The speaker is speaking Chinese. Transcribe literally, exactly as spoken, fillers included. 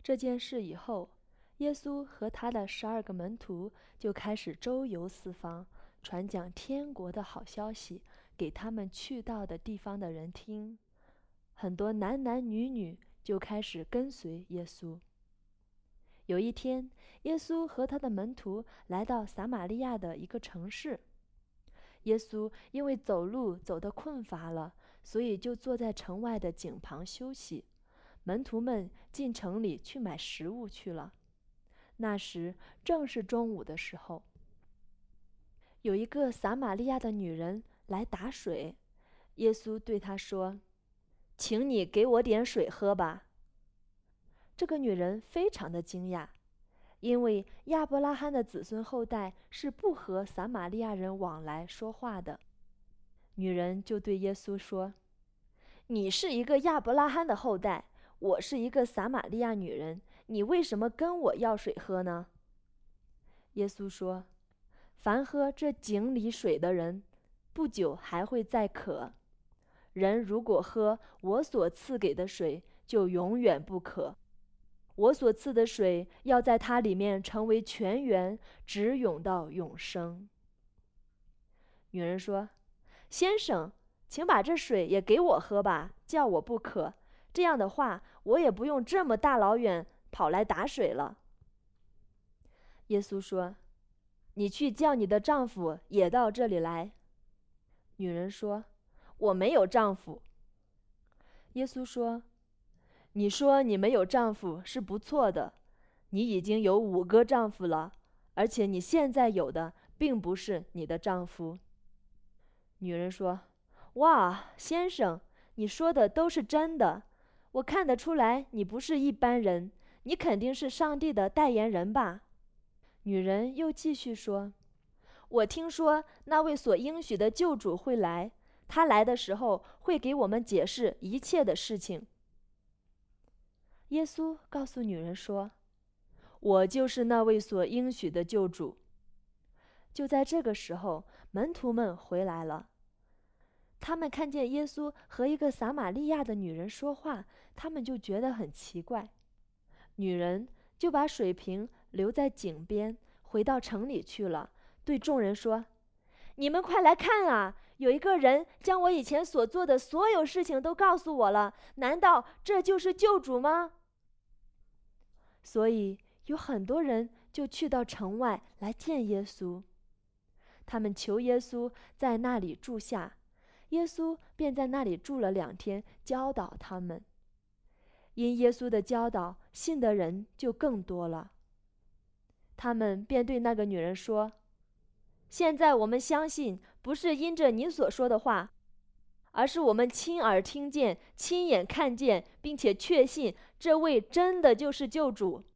这件事以后，耶稣和他的十二个门徒就开始周游四方，传讲天国的好消息给他们去到的地方的人听。很多男男女女就开始跟随耶稣。有一天，耶稣和他的门徒来到撒玛利亚的一个城市。耶稣因为走路走得困乏了，所以就坐在城外的井旁休息。门徒们进城里去买食物去了。那时正是中午的时候，有一个撒玛利亚的女人来打水。耶稣对她说：“请你给我点水喝吧。”这个女人非常的惊讶，因为亚伯拉罕的子孙后代是不和撒玛利亚人往来说话的。女人就对耶稣说：“你是一个亚伯拉罕的后代，我是一个撒玛利亚女人，你为什么跟我要水喝呢？”耶稣说：“凡喝这井里水的人，不久还会再渴。人如果喝我所赐给的水，就永远不渴。我所赐的水要在它里面成为泉源，直涌到永生。”女人说：“先生，请把这水也给我喝吧，叫我不渴。这样的话，我也不用这么大老远跑来打水了。”耶稣说：“你去叫你的丈夫也到这里来。”女人说：“我没有丈夫。”耶稣说：“你说你没有丈夫是不错的，你已经有五个丈夫了，而且你现在有的并不是你的丈夫。”女人说：“哇，先生，你说的都是真的。我看得出来你不是一般人，你肯定是上帝的代言人吧？”女人又继续说：“我听说那位所应许的救主会来，他来的时候会给我们解释一切的事情。”耶稣告诉女人说：“我就是那位所应许的救主。”就在这个时候，门徒们回来了。他们看见耶稣和一个撒玛利亚的女人说话，他们就觉得很奇怪。女人就把水瓶留在井边，回到城里去了，对众人说：“你们快来看啊！有一个人将我以前所做的所有事情都告诉我了，难道这就是救主吗？”所以有很多人就去到城外来见耶稣。他们求耶稣在那里住下，耶稣便在那里住了两天，教导他们。因耶稣的教导，信的人就更多了。他们便对那个女人说：“现在我们相信，不是因着你所说的话，而是我们亲耳听见、亲眼看见，并且确信这位真的就是救主，